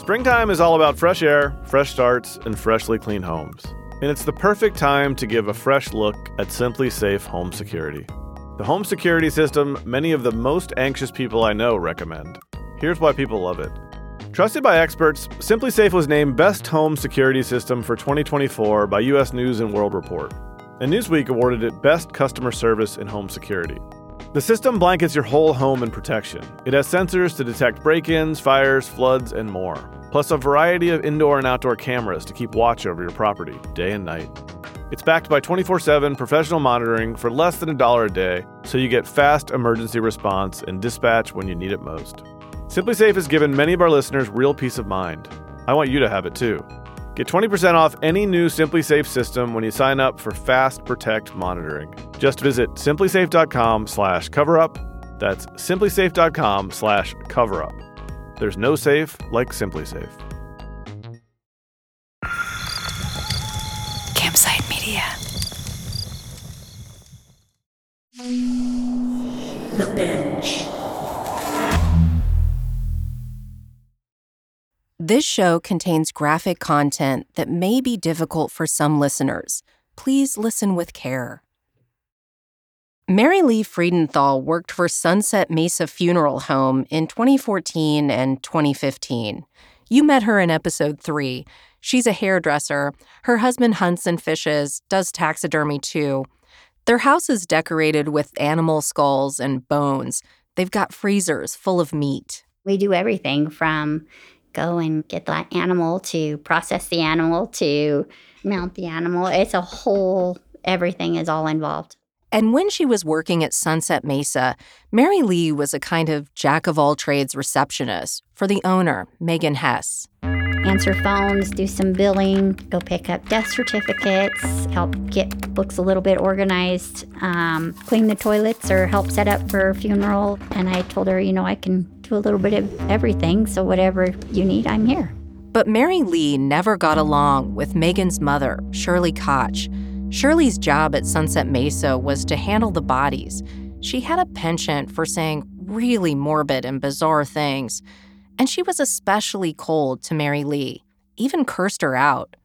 Springtime is all about fresh air, fresh starts, and freshly clean homes. And it's the perfect time to give a fresh look at SimpliSafe Home Security. The home security system many of the most anxious people I know recommend. Here's why people love it. Trusted by experts, SimpliSafe was named Best Home Security System for 2024 by U.S. News & World Report, and Newsweek awarded it Best Customer Service in Home Security. The system blankets your whole home in protection. It has sensors to detect break-ins, fires, floods, and more, plus a variety of indoor and outdoor cameras to keep watch over your property day and night. It's backed by 24/7 professional monitoring for less than $1 a day, so you get fast emergency response and dispatch when you need it most. SimpliSafe has given many of our listeners real peace of mind. I want you to have it too. Get 20% off any new SimpliSafe system when you sign up for Fast Protect monitoring. Just visit simplisafe.com/coverup. That's simplisafe.com/coverup. There's no safe like SimpliSafe. Campsite Media. The Bench. This show contains graphic content that may be difficult for some listeners. Please listen with care. Mary Lee Friedenthal worked for Sunset Mesa Funeral Home in 2014 and 2015. You met her in episode 3. She's a hairdresser. Her husband hunts and fishes, does taxidermy too. Their house is decorated with animal skulls and bones. They've got freezers full of meat. We do everything from go and get the animal to process the animal to mount the animal. It's a whole, everything is all involved. And when she was working at Sunset Mesa, Mary Lee was a kind of jack-of-all-trades receptionist for the owner, Megan Hess. Answer phones, do some billing, go pick up death certificates, help get books a little bit organized, clean the toilets or help set up for a funeral. And I told her, I can do a little bit of everything, so whatever you need, I'm here. But Mary Lee never got along with Megan's mother, Shirley Koch. Shirley's job at Sunset Mesa was to handle the bodies. She had a penchant for saying really morbid and bizarre things, and she was especially cold to Mary Lee, even cursed her out.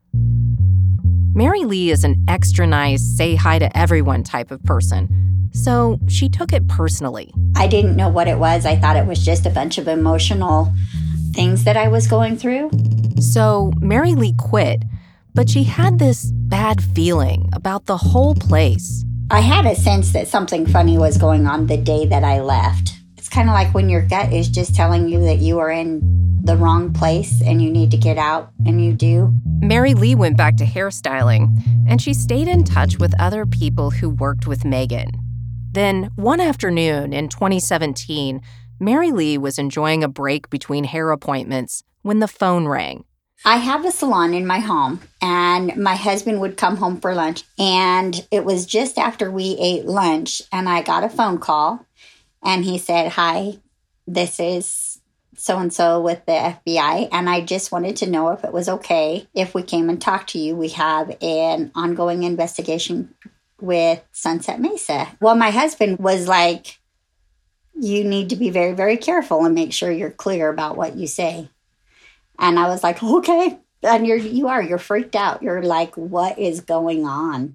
Mary Lee is an extra nice, say hi to everyone type of person, so she took it personally. I didn't know what it was. I thought it was just a bunch of emotional things that I was going through. So Mary Lee quit, but she had this bad feeling about the whole place. I had a sense that something funny was going on the day that I left. It's kind of like when your gut is just telling you that you are in the wrong place and you need to get out, and you do. Mary Lee went back to hairstyling, and she stayed in touch with other people who worked with Megan. Then, one afternoon in 2017, Mary Lee was enjoying a break between hair appointments when the phone rang. I have a salon in my home, and my husband would come home for lunch, and it was just after we ate lunch, and I got a phone call, and he said, "Hi, this is so-and-so with the FBI, and I just wanted to know if it was okay if we came and talked to you. We have an ongoing investigation with Sunset Mesa." Well, my husband was like, "You need to be very, very careful and make sure you're clear about what you say." And I was like, "Okay." And you're freaked out. You're like, what is going on?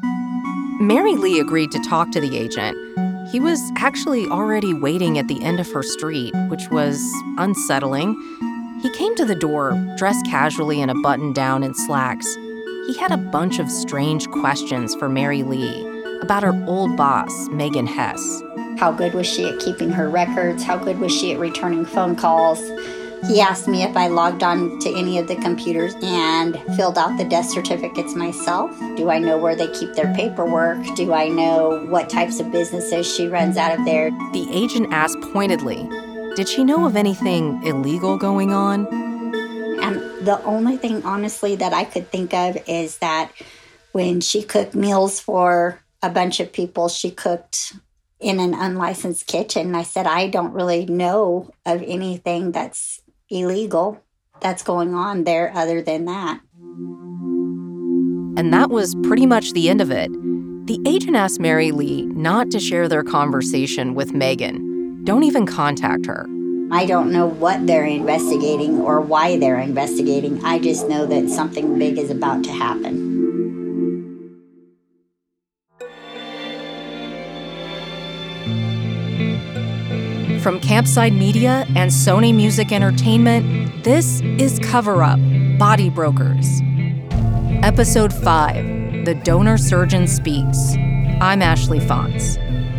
Mary Lee agreed to talk to the agent. He was actually already waiting at the end of her street, which was unsettling. He came to the door, dressed casually in a button-down and slacks. He had a bunch of strange questions for Mary Lee about her old boss, Megan Hess. How good was she at keeping her records? How good was she at returning phone calls? He asked me if I logged on to any of the computers and filled out the death certificates myself. Do I know where they keep their paperwork? Do I know what types of businesses she runs out of there? The agent asked pointedly, did she know of anything illegal going on? And the only thing, honestly, that I could think of is that when she cooked meals for a bunch of people, she cooked in an unlicensed kitchen. I said, I don't really know of anything that's illegal that's going on there other than that. And that was pretty much the end of it. The agent asked Mary Lee not to share their conversation with Megan. Don't even contact her. I don't know what they're investigating or why they're investigating. I just know that something big is about to happen. From Campside Media and Sony Music Entertainment, this is Cover Up: Body Brokers. Episode 5, The Donor Surgeon Speaks. I'm Ashley Fonts.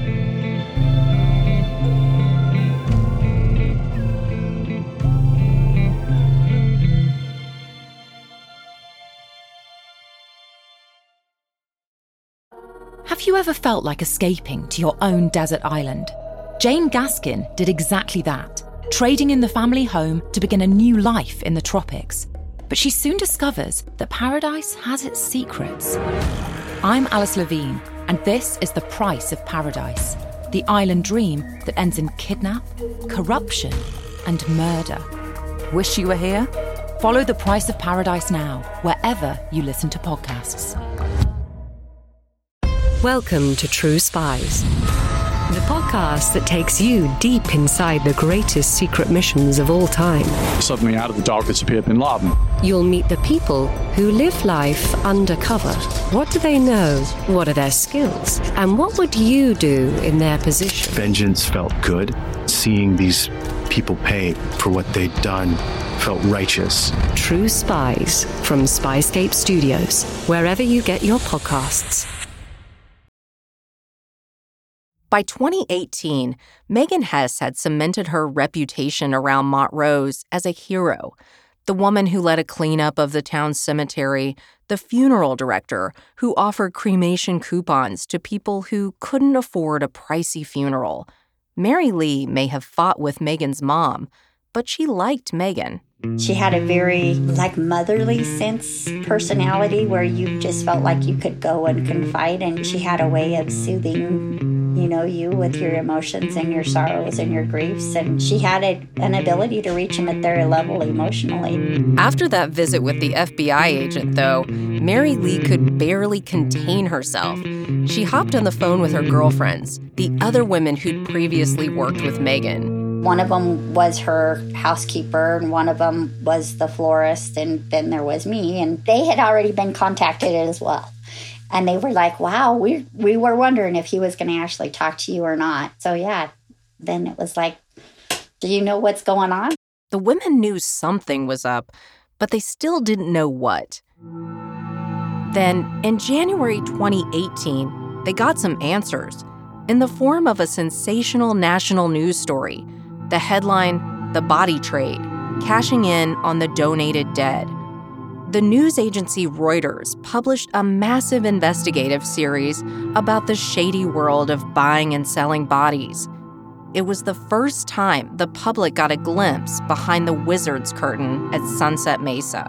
Have you ever felt like escaping to your own desert island? Jane Gaskin did exactly that, trading in the family home to begin a new life in the tropics. But she soon discovers that paradise has its secrets. I'm Alice Levine, and this is The Price of Paradise, the island dream that ends in kidnap, corruption, and murder. Wish you were here? Follow The Price of Paradise now, wherever you listen to podcasts. Welcome to True Spies, the podcast that takes you deep inside the greatest secret missions of all time. Suddenly out of the dark appeared Bin Laden. You'll meet the people who live life undercover. What do they know? What are their skills? And what would you do in their position? Vengeance felt good. Seeing these people pay for what they'd done felt righteous. True Spies from Spyscape Studios, wherever you get your podcasts. By 2018, Megan Hess had cemented her reputation around Montrose as a hero, the woman who led a cleanup of the town's cemetery, the funeral director who offered cremation coupons to people who couldn't afford a pricey funeral. Mary Lee may have fought with Megan's mom, but she liked Megan. She had a very, motherly sense personality where you just felt like you could go and confide, and she had a way of soothing, you with your emotions and your sorrows and your griefs, and she had an ability to reach them at their level emotionally. After that visit with the FBI agent, though, Mary Lee could barely contain herself. She hopped on the phone with her girlfriends, the other women who'd previously worked with Megan. One of them was her housekeeper, and one of them was the florist, and then there was me, and they had already been contacted as well. And they were like, wow, we were wondering if he was going to actually talk to you or not. So yeah, then it was like, do you know what's going on? The women knew something was up, but they still didn't know what. Then, in January 2018, they got some answers in the form of a sensational national news story. The headline, "The Body Trade, Cashing In on the Donated Dead." The news agency Reuters published a massive investigative series about the shady world of buying and selling bodies. It was the first time the public got a glimpse behind the wizard's curtain at Sunset Mesa.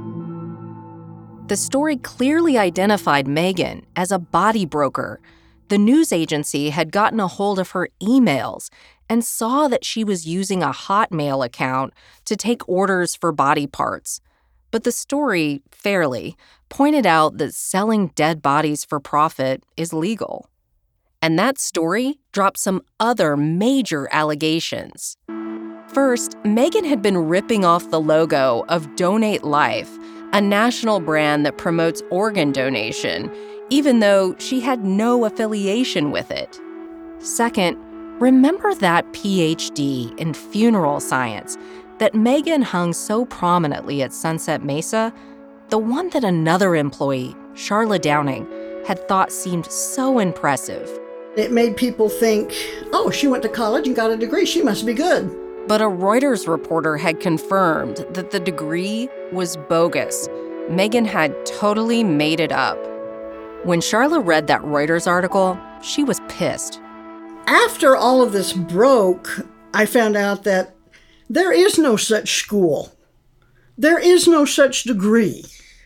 The story clearly identified Megan as a body broker. The news agency had gotten a hold of her emails and saw that she was using a Hotmail account to take orders for body parts. But the story, fairly, pointed out that selling dead bodies for profit is legal. And that story dropped some other major allegations. First, Megan had been ripping off the logo of Donate Life, a national brand that promotes organ donation, even though she had no affiliation with it. Second, remember that PhD in funeral science that Megan hung so prominently at Sunset Mesa? The one that another employee, Charla Downing, had thought seemed so impressive. It made people think, oh, she went to college and got a degree, she must be good. But a Reuters reporter had confirmed that the degree was bogus. Megan had totally made it up. When Charla read that Reuters article, she was pissed. After all of this broke, I found out that there is no such school. There is no such degree.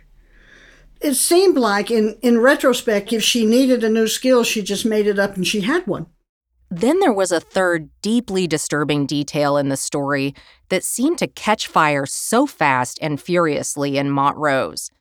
It seemed like, in retrospect, if she needed a new skill, she just made it up and she had one. Then there was a third, deeply disturbing detail in the story that seemed to catch fire so fast and furiously in Montrose.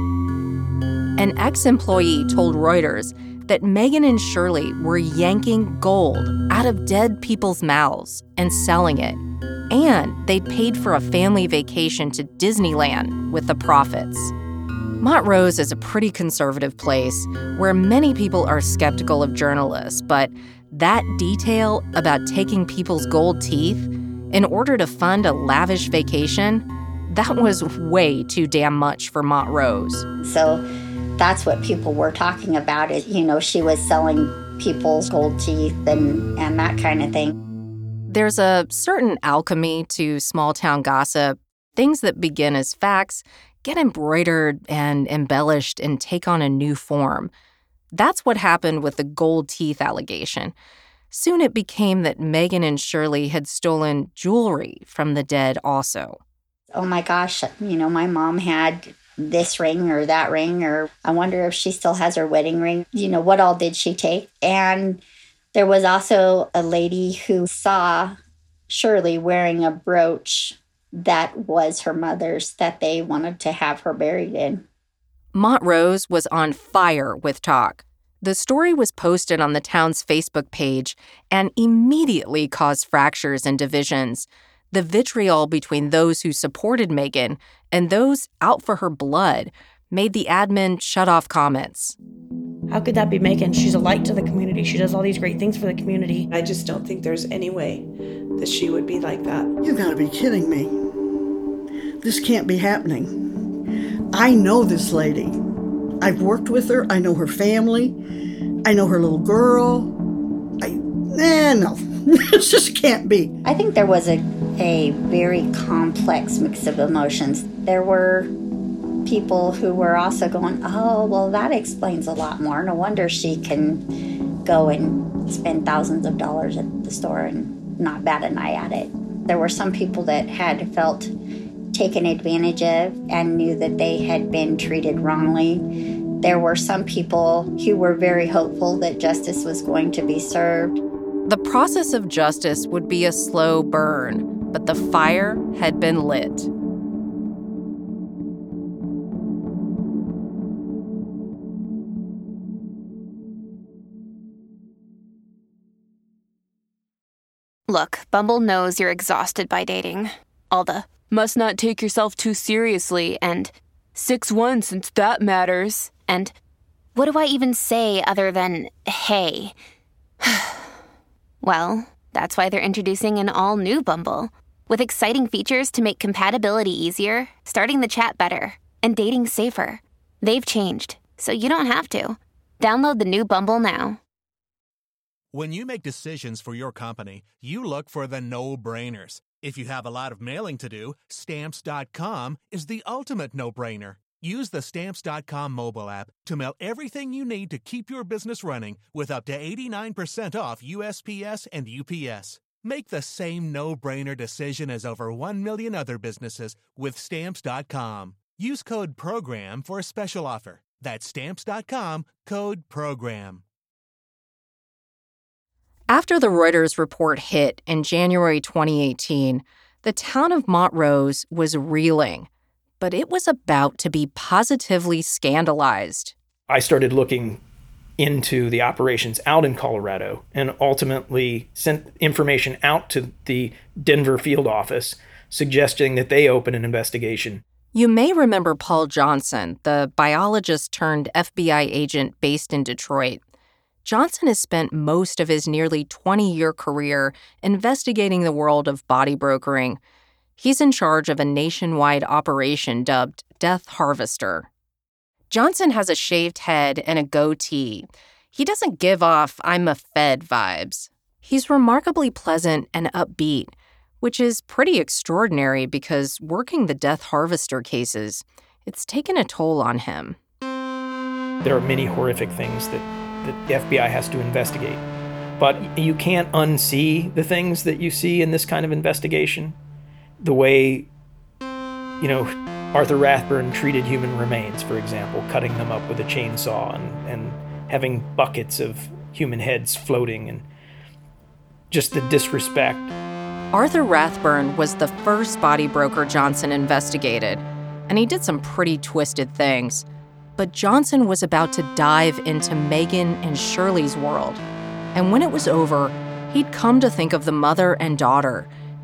An ex-employee told Reuters that Megan and Shirley were yanking gold out of dead people's mouths and selling it. And they'd paid for a family vacation to Disneyland with the profits. Montrose is a pretty conservative place where many people are skeptical of journalists, but that detail about taking people's gold teeth in order to fund a lavish vacation, that was way too damn much for Montrose. So that's what people were talking about is, she was selling people's gold teeth and that kind of thing. There's a certain alchemy to small-town gossip. Things that begin as facts get embroidered and embellished and take on a new form. That's what happened with the gold teeth allegation. Soon it became that Megan and Shirley had stolen jewelry from the dead also. Oh my gosh, my mom had this ring or that ring, or I wonder if she still has her wedding ring. What all did she take? And there was also a lady who saw Shirley wearing a brooch that was her mother's that they wanted to have her buried in. Montrose was on fire with talk. The story was posted on the town's Facebook page and immediately caused fractures and divisions. The vitriol between those who supported Megan and those out for her blood made the admin shut off comments. How could that be Megan? She's a light to the community. She does all these great things for the community. I just don't think there's any way that she would be like that. You gotta be kidding me. This can't be happening. I know this lady. I've worked with her. I know her family. I know her little girl. No. This just can't be. I think there was a very complex mix of emotions. There were people who were also going, oh, well, that explains a lot more. No wonder she can go and spend thousands of dollars at the store and not bat an eye at it. There were some people that had felt taken advantage of and knew that they had been treated wrongly. There were some people who were very hopeful that justice was going to be served. The process of justice would be a slow burn, but the fire had been lit. Look, Bumble knows you're exhausted by dating. All the must not take yourself too seriously and 6'1" since that matters. And what do I even say other than, hey? Well, that's why they're introducing an all-new Bumble with exciting features to make compatibility easier, starting the chat better, and dating safer. They've changed, so you don't have to. Download the new Bumble now. When you make decisions for your company, you look for the no-brainers. If you have a lot of mailing to do, Stamps.com is the ultimate no-brainer. Use the Stamps.com mobile app to mail everything you need to keep your business running with up to 89% off USPS and UPS. Make the same no-brainer decision as over 1 million other businesses with Stamps.com. Use code PROGRAM for a special offer. That's Stamps.com, code PROGRAM. After the Reuters report hit in January 2018, the town of Montrose was reeling, but it was about to be positively scandalized. I started looking into the operations out in Colorado and ultimately sent information out to the Denver field office suggesting that they open an investigation. You may remember Paul Johnson, the biologist turned FBI agent based in Detroit. Johnson has spent most of his nearly 20-year career investigating the world of body brokering. He's in charge of a nationwide operation dubbed Death Harvester. Johnson has a shaved head and a goatee. He doesn't give off I'm a Fed vibes. He's remarkably pleasant and upbeat, which is pretty extraordinary because working the Death Harvester cases, it's taken a toll on him. There are many horrific things that the FBI has to investigate. But you can't unsee the things that you see in this kind of investigation. The way, Arthur Rathburn treated human remains, for example, cutting them up with a chainsaw and having buckets of human heads floating, and just the disrespect. Arthur Rathburn was the first body broker Johnson investigated, and he did some pretty twisted things. But Johnson was about to dive into Megan and Shirley's world. And when it was over, he'd come to think of the mother and daughter,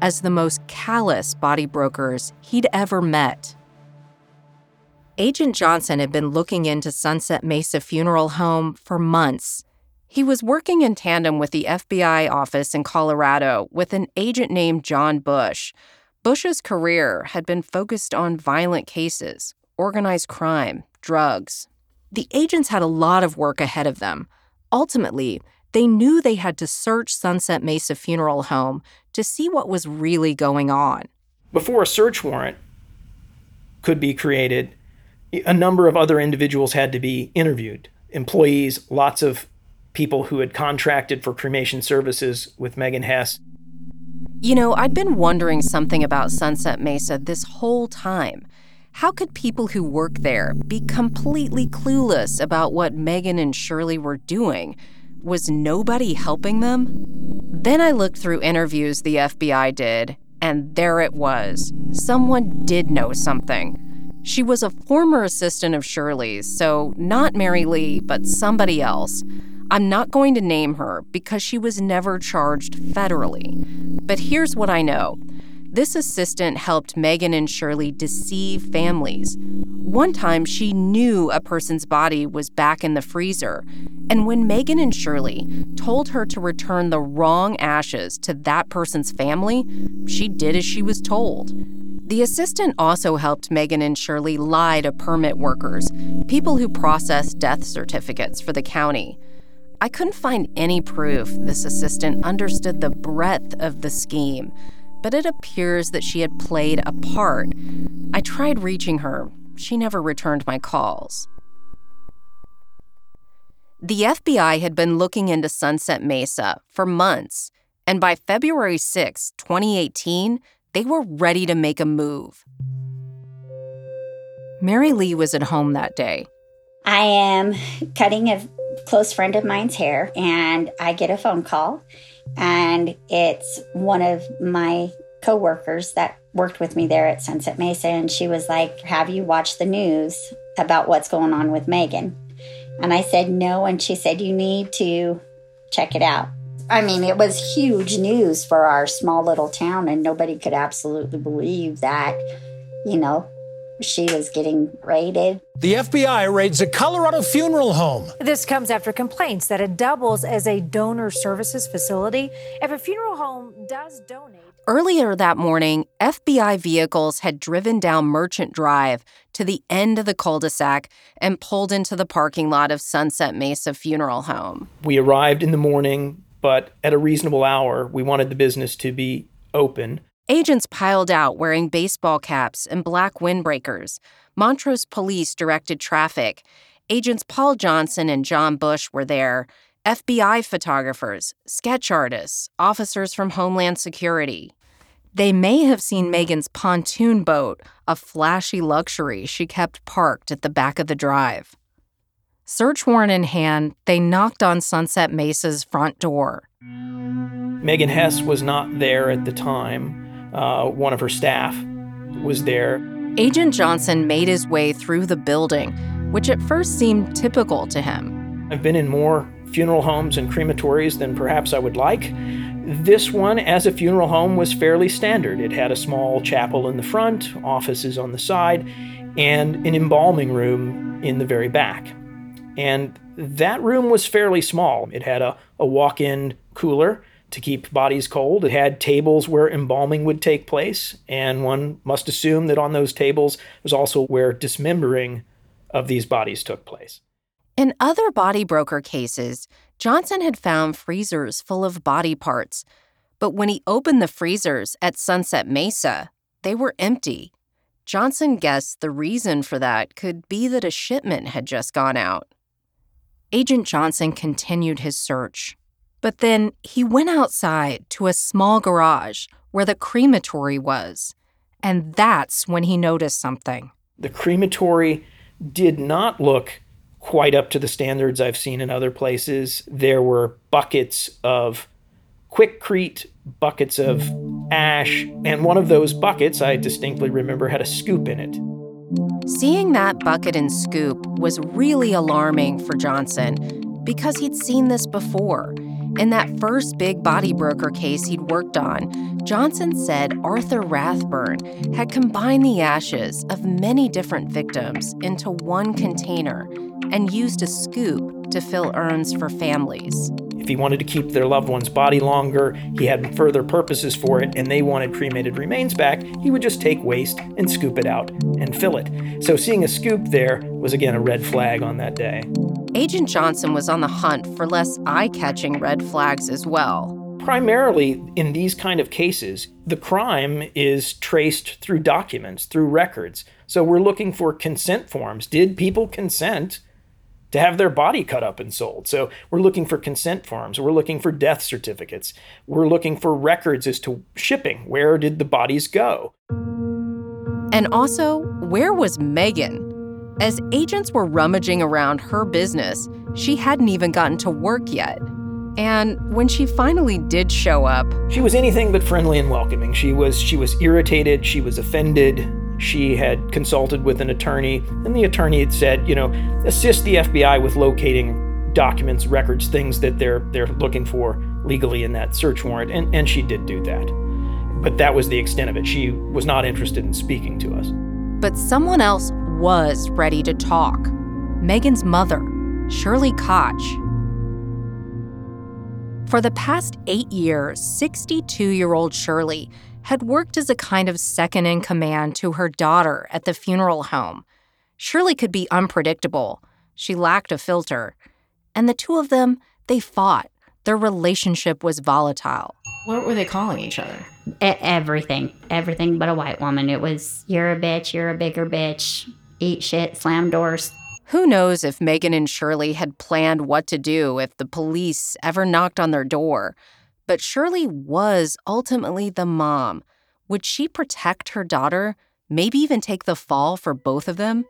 as the most callous body brokers he'd ever met. Agent Johnson had been looking into Sunset Mesa Funeral Home for months. He was working in tandem with the FBI office in Colorado with an agent named John Bush. Bush's career had been focused on violent cases, organized crime, drugs. The agents had a lot of work ahead of them. Ultimately, they knew they had to search Sunset Mesa Funeral Home to see what was really going on. Before a search warrant could be created, a number of other individuals had to be interviewed. Employees, lots of people who had contracted for cremation services with Megan Hess. You know, I'd been wondering something about Sunset Mesa this whole time. How could people who work there be completely clueless about what Megan and Shirley were doing? Was nobody helping them? Then I looked through interviews the FBI did, and there it was. Someone did know something. She was a former assistant of Shirley's, so not Mary Lee, but somebody else. I'm not going to name her because she was never charged federally. But here's what I know. This assistant helped Megan and Shirley deceive families. One time, she knew a person's body was back in the freezer, and when Megan and Shirley told her to return the wrong ashes to that person's family, she did as she was told. The assistant also helped Megan and Shirley lie to permit workers, people who processed death certificates for the county. I couldn't find any proof this assistant understood the breadth of the scheme, but it appears that she had played a part. I tried reaching her. She never returned my calls. The FBI had been looking into Sunset Mesa for months, and by February 6, 2018, they were ready to make a move. Mary Lee was at home that day. I am cutting a close friend of mine's hair, and I get a phone call, and it's one of my coworkers that worked with me there at Sunset Mesa, and she was like, "Have you watched the news about what's going on with Megan?" And I said no, and she said, "You need to check it out." I mean, it was huge news for our small little town, and nobody could absolutely believe that, she was getting raided. The FBI raids a Colorado funeral home. This comes after complaints that it doubles as a donor services facility if a funeral home does donate. Earlier that morning, FBI vehicles had driven down Merchant Drive to the end of the cul-de-sac and pulled into the parking lot of Sunset Mesa Funeral Home. We arrived in the morning, but at a reasonable hour. We wanted the business to be open. Agents piled out wearing baseball caps and black windbreakers. Montrose police directed traffic. Agents Paul Johnson and John Bush were there. FBI photographers, sketch artists, officers from Homeland Security. They may have seen Megan's pontoon boat, a flashy luxury she kept parked at the back of the drive. Search warrant in hand, they knocked on Sunset Mesa's front door. Megan Hess was not there at the time. One of her staff was there. Agent Johnson made his way through the building, which at first seemed typical to him. I've been in more funeral homes and crematories than perhaps I would like. This one, as a funeral home, was fairly standard. It had a small chapel in the front, offices on the side, and an embalming room in the very back. And that room was fairly small. It had a walk-in cooler to keep bodies cold. It had tables where embalming would take place, and one must assume that on those tables was also where dismembering of these bodies took place. In other body broker cases, Johnson had found freezers full of body parts, but when he opened the freezers at Sunset Mesa, they were empty. Johnson guessed the reason for that could be that a shipment had just gone out. Agent Johnson continued his search. But then he went outside to a small garage where the crematory was, and that's when he noticed something. The crematory did not look quite up to the standards I've seen in other places. There were buckets of Quikrete, buckets of ash, and one of those buckets, I distinctly remember, had a scoop in it. Seeing that bucket and scoop was really alarming for Johnson because he'd seen this before. In that first big body broker case he'd worked on, Johnson said Arthur Rathburn had combined the ashes of many different victims into one container and used a scoop to fill urns for families. If he wanted to keep their loved one's body longer, he had further purposes for it, and they wanted cremated remains back, he would just take waste and scoop it out and fill it. So seeing a scoop there was, again, a red flag on that day. Agent Johnson was on the hunt for less eye-catching red flags as well. Primarily, in these kind of cases, the crime is traced through documents, through records. So we're looking for consent forms. Did people consent to have their body cut up and sold? So we're looking for consent forms. We're looking for death certificates. We're looking for records as to shipping. Where did the bodies go? And also, where was Megan? As agents were rummaging around her business, she hadn't even gotten to work yet. And when she finally did show up, she was anything but friendly and welcoming. She was irritated. She was offended. She had consulted with an attorney, and the attorney had said, assist the FBI with locating documents, records, things that they're looking for legally in that search warrant. And she did do that. But that was the extent of it. She was not interested in speaking to us. But someone else was ready to talk. Megan's mother, Shirley Koch. For the past 8 years, 62-year-old Shirley had worked as a kind of second-in-command to her daughter at the funeral home. Shirley could be unpredictable. She lacked a filter. And the two of them, they fought. Their relationship was volatile. What were they calling each other? Everything but a white woman. It was, you're a bitch, you're a bigger bitch, eat shit, slam doors. Who knows if Megan and Shirley had planned what to do if the police ever knocked on their door. But Shirley was ultimately the mom. Would she protect her daughter, maybe even take the fall for both of them?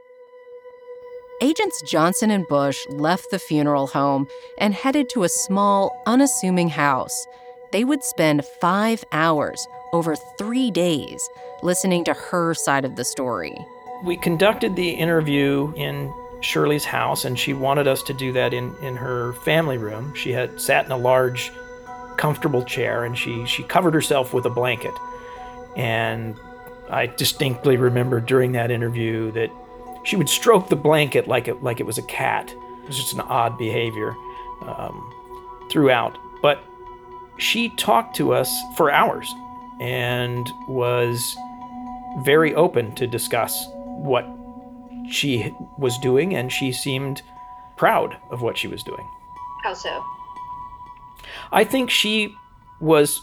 Agents Johnson and Bush left the funeral home and headed to a small, unassuming house. They would spend 5 hours over 3 days listening to her side of the story. We conducted the interview in Shirley's house, and she wanted us to do that in her family room. She had sat in a large, comfortable chair, and she covered herself with a blanket. And I distinctly remember during that interview that she would stroke the blanket like it was a cat. It was just an odd behavior throughout. But she talked to us for hours and was very open to discuss what she was doing, and she seemed proud of what she was doing. How so? I think she was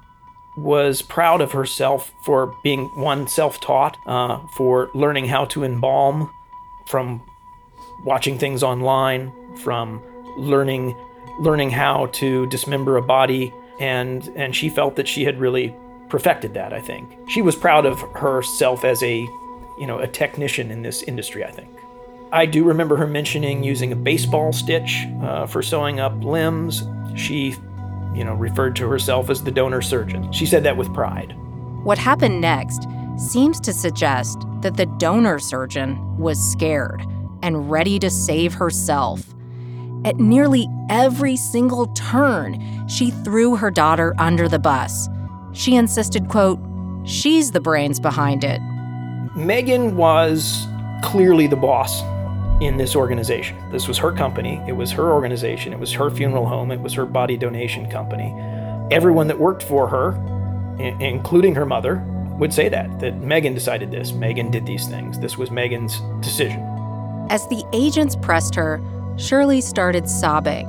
proud of herself for being, one, self-taught, for learning how to embalm, from watching things online, from learning how to dismember a body, and she felt that she had really perfected that, I think. She was proud of herself as a technician in this industry, I think. I do remember her mentioning using a baseball stitch for sewing up limbs. She, referred to herself as the donor surgeon. She said that with pride. What happened next seems to suggest that the donor surgeon was scared and ready to save herself. At nearly every single turn, she threw her daughter under the bus. She insisted, quote, she's the brains behind it. Megan was clearly the boss in this organization. This was her company. It was her organization. It was her funeral home. It was her body donation company. Everyone that worked for her, including her mother, would say that Megan decided this. Megan did these things. This was Megan's decision. As the agents pressed her, Shirley started sobbing.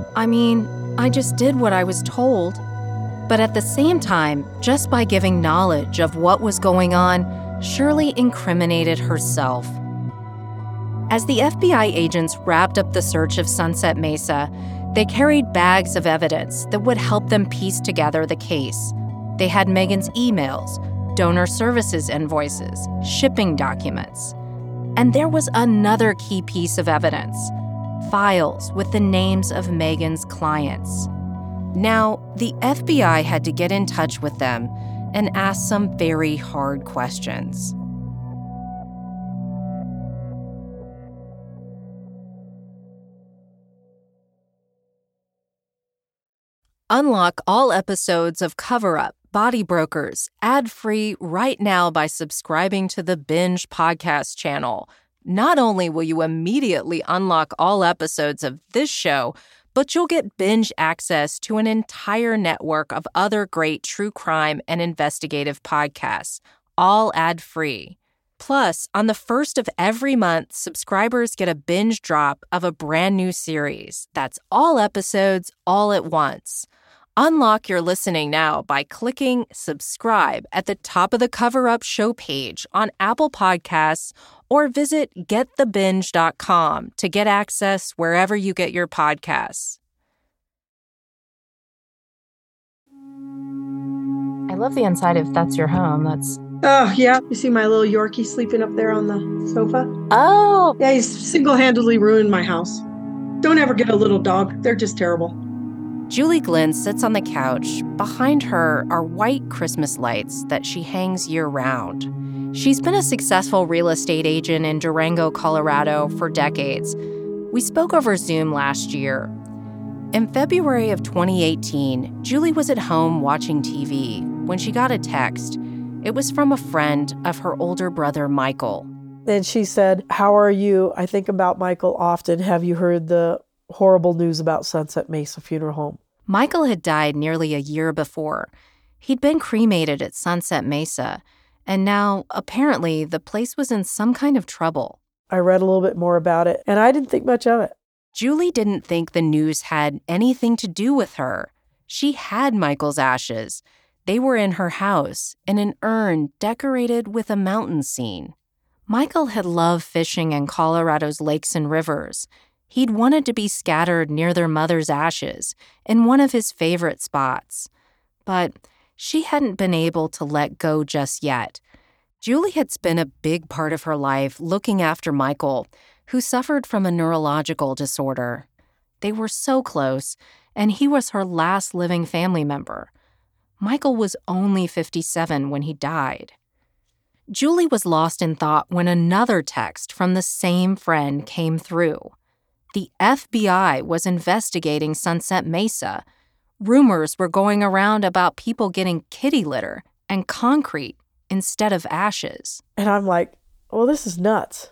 I just did what I was told. But at the same time, just by giving knowledge of what was going on, Shirley incriminated herself. As the FBI agents wrapped up the search of Sunset Mesa, they carried bags of evidence that would help them piece together the case. They had Megan's emails, donor services invoices, shipping documents. And there was another key piece of evidence: files with the names of Megan's clients. Now, the FBI had to get in touch with them and ask some very hard questions. Unlock all episodes of Cover Up Body Brokers ad-free right now by subscribing to the Binge podcast channel. Not only will you immediately unlock all episodes of this show, but you'll get Binge access to an entire network of other great true crime and investigative podcasts, all ad-free. Plus, on the first of every month, subscribers get a binge drop of a brand new series. That's all episodes, all at once. Unlock your listening now by clicking subscribe at the top of the Cover Up show page on Apple Podcasts or visit getthebinge.com to get access wherever you get your podcasts. I love the inside if that's your home. That's... Oh, yeah. You see my little Yorkie sleeping up there on the sofa? Oh! Yeah, he's single-handedly ruined my house. Don't ever get a little dog. They're just terrible. Julie Glenn sits on the couch. Behind her are white Christmas lights that she hangs year-round. She's been a successful real estate agent in Durango, Colorado for decades. We spoke over Zoom last year. In February of 2018, Julie was at home watching TV when she got a text. It was from a friend of her older brother, Michael. And she said, "How are you? I think about Michael often. Have you heard the horrible news about Sunset Mesa Funeral Home?" Michael had died nearly a year before. He'd been cremated at Sunset Mesa, and now, apparently, the place was in some kind of trouble. I read a little bit more about it, and I didn't think much of it. Julie didn't think the news had anything to do with her. She had Michael's ashes. They were in her house, in an urn decorated with a mountain scene. Michael had loved fishing in Colorado's lakes and rivers. He'd wanted to be scattered near their mother's ashes, in one of his favorite spots. But she hadn't been able to let go just yet. Julie had spent a big part of her life looking after Michael, who suffered from a neurological disorder. They were so close, and he was her last living family member. Michael was only 57 when he died. Julie was lost in thought when another text from the same friend came through. The FBI was investigating Sunset Mesa. Rumors were going around about people getting kitty litter and concrete instead of ashes. And I'm like, well, this is nuts.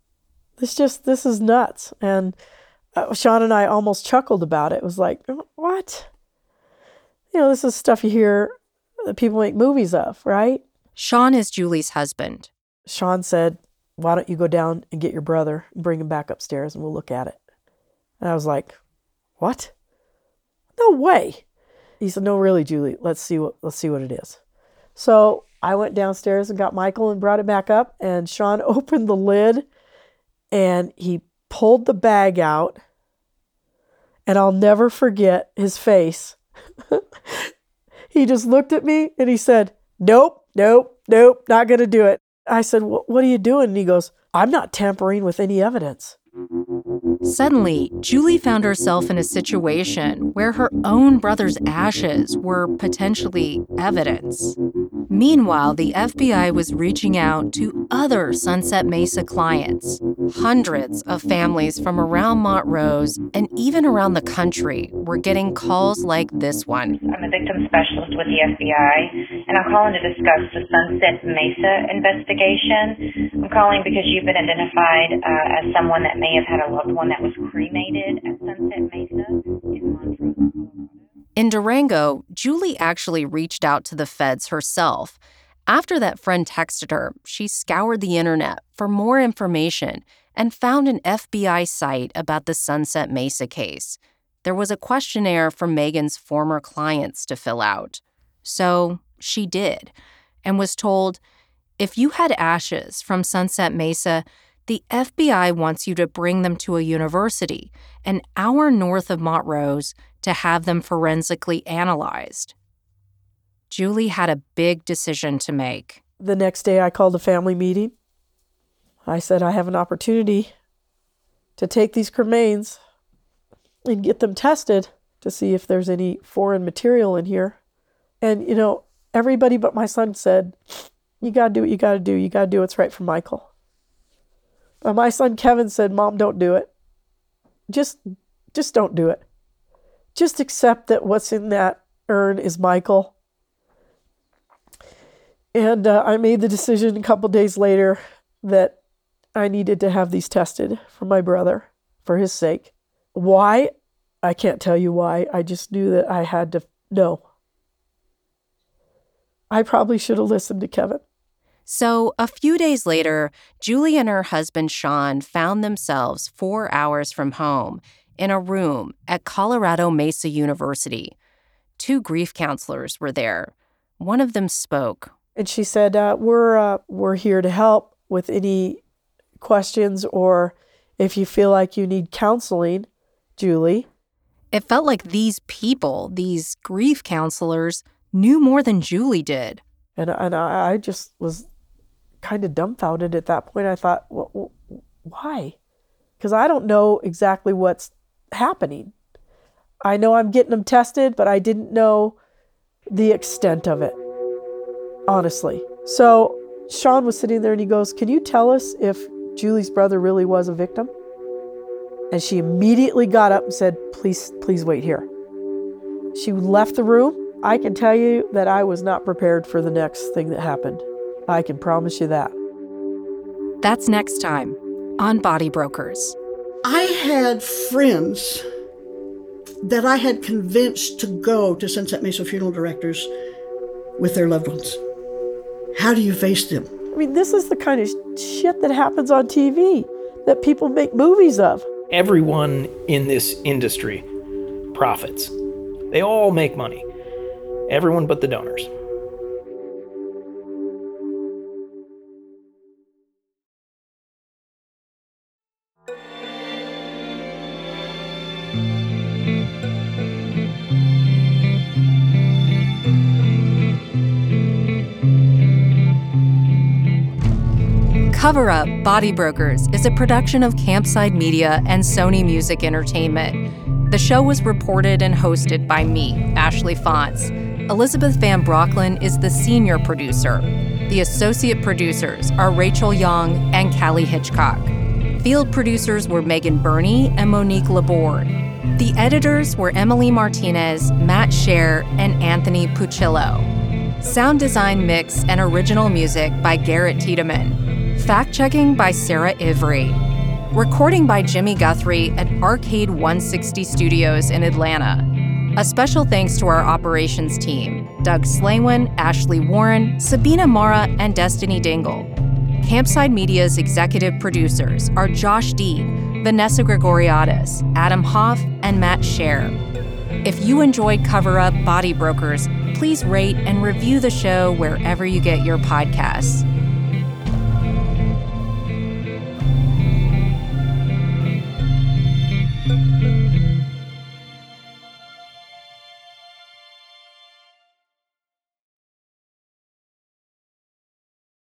This is nuts. And Sean and I almost chuckled about it. It was like, what? You know, this is stuff you hear that people make movies of, right? Sean is Julie's husband. Sean said, why don't you go down and get your brother and bring him back upstairs and we'll look at it. And I was like, what? No way. He said, no, really, Julie, let's see what it is. So I went downstairs and got Michael and brought it back up, and Sean opened the lid and he pulled the bag out, and I'll never forget his face. He just looked at me and he said, nope, not going to do it. I said, what are you doing? And he goes, I'm not tampering with any evidence. Suddenly, Julie found herself in a situation where her own brother's ashes were potentially evidence. Meanwhile, the FBI was reaching out to other Sunset Mesa clients. Hundreds of families from around Montrose and even around the country were getting calls like this one. I'm a victim specialist with the FBI, and I'm calling to discuss the Sunset Mesa investigation. I'm calling because you've been identified as someone that may have had a loved one that was cremated at Sunset Mesa in Montrose. In Durango, Julie actually reached out to the feds herself. After that friend texted her, she scoured the internet for more information and found an FBI site about the Sunset Mesa case. There was a questionnaire for Megan's former clients to fill out. So she did, and was told, if you had ashes from Sunset Mesa, the FBI wants you to bring them to a university an hour north of Montrose to have them forensically analyzed. Julie had a big decision to make. The next day I called a family meeting. I said, I have an opportunity to take these cremains and get them tested to see if there's any foreign material in here. And, you know, everybody but my son said, you got to do what you got to do. You got to do what's right for Michael. My son Kevin said, Mom, don't do it. Just don't do it. Just accept that what's in that urn is Michael, And I made the decision a couple days later that I needed to have these tested for my brother, for his sake. Why? I can't tell you why. I just knew that I had to know. I probably should have listened to Kevin. So a few days later, Julie and her husband Sean found themselves 4 hours from home in a room at Colorado Mesa University. 2 grief counselors were there. One of them spoke. And she said, we're here to help with any questions, or if you feel like you need counseling, Julie. It felt like these people, these grief counselors, knew more than Julie did. And I just was kind of dumbfounded at that point. I thought, well, why? Because I don't know exactly what's happening. I know I'm getting them tested, but I didn't know the extent of it, honestly. So Sean was sitting there and he goes, can you tell us if Julie's brother really was a victim? And she immediately got up and said, please wait here. She left the room. I can tell you that I was not prepared for the next thing that happened. I can promise you that. That's next time on Body Brokers. I had friends that I had convinced to go to Sunset Mesa Funeral Directors with their loved ones. How do you face them? I mean, this is the kind of shit that happens on TV that people make movies of. Everyone in this industry profits. They all make money. Everyone but the donors. Cover Up Body Brokers is a production of Campside Media and Sony Music Entertainment. The show was reported and hosted by me, Ashley Fonts. Elizabeth Van Brocklin is the senior producer. The associate producers are Rachel Young and Callie Hitchcock. Field producers were Megan Burney and Monique Laborde. The editors were Emily Martinez, Matt Scher, and Anthony Puccillo. Sound design, mix, and original music by Garrett Tiedemann. Fact-checking by Sarah Ivry. Recording by Jimmy Guthrie at Arcade 160 Studios in Atlanta. A special thanks to our operations team, Doug Slaywin, Ashley Warren, Sabina Mara, and Destiny Dingle. Campside Media's executive producers are Josh Deed, Vanessa Gregoriadis, Adam Hoff, and Matt Scher. If you enjoyed Cover Up Body Brokers, please rate and review the show wherever you get your podcasts.